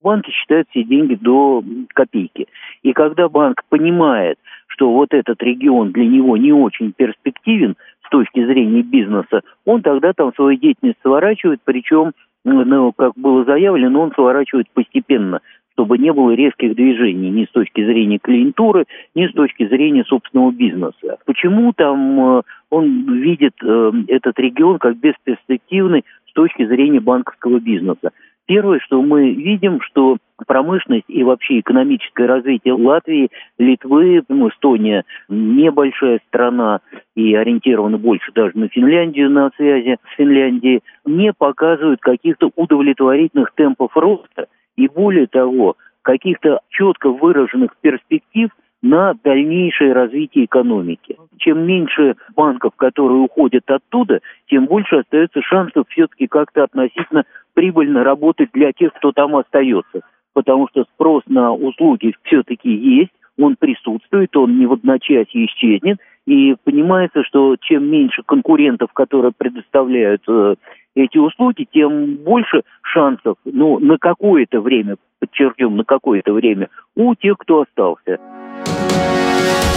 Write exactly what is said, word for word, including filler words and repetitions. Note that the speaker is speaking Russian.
банки считают все деньги до копейки. И когда банк понимает, что вот этот регион для него не очень перспективен с точки зрения бизнеса, он тогда там свою деятельность сворачивает, причем, ну, как было заявлено, он сворачивает постепенно, чтобы не было резких движений ни с точки зрения клиентуры, ни с точки зрения собственного бизнеса. Почему там он видит этот регион как бесперспективный с точки зрения банковского бизнеса? Первое, что мы видим, что промышленность и вообще экономическое развитие Латвии, Литвы, ну, Эстония небольшая страна и ориентирована больше даже на Финляндию, на связи с Финляндией, не показывают каких-то удовлетворительных темпов роста и, более того, каких-то четко выраженных перспектив на дальнейшее развитие экономики. Чем меньше банков, которые уходят оттуда, тем больше остается шансов все-таки как-то относительно прибыльно работать для тех, кто там остается. Потому что спрос на услуги все-таки есть, он присутствует, он не в одночасье исчезнет. И понимается, что чем меньше конкурентов, которые предоставляют э, эти услуги, тем больше шансов, ну, на какое-то время, подчеркнем, на какое-то время, у тех, кто остался.